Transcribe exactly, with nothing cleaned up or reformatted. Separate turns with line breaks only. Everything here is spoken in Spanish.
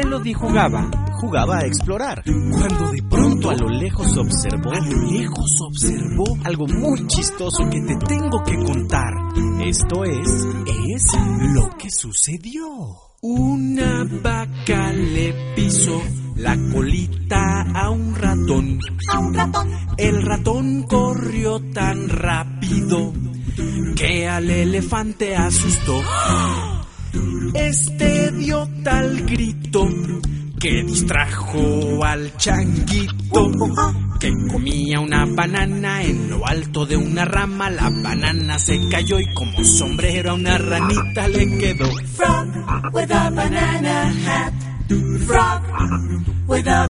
Melody jugaba,
jugaba a explorar,
cuando de pronto
a lo lejos observó,
a lo lejos observó
algo muy chistoso que te tengo que contar. Esto es,
es lo que sucedió.
Una vaca le pisó la colita a un ratón.
A un ratón.
El ratón corrió tan rápido que al elefante asustó. Este dio tal grito que distrajo al changuito, que comía una banana en lo alto de una rama. La banana se cayó y como sombrero a una ranita le quedó.
Frog with a banana hat. Frog with a